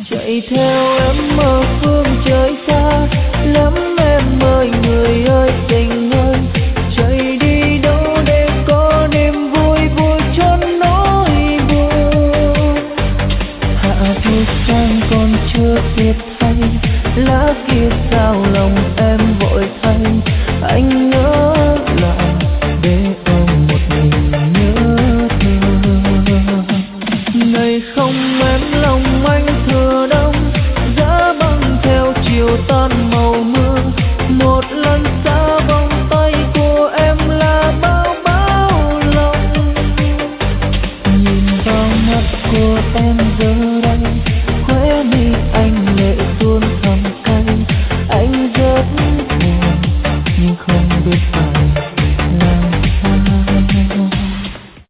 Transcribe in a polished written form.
chạy theo em mơ phương trời xa lắm em ơi.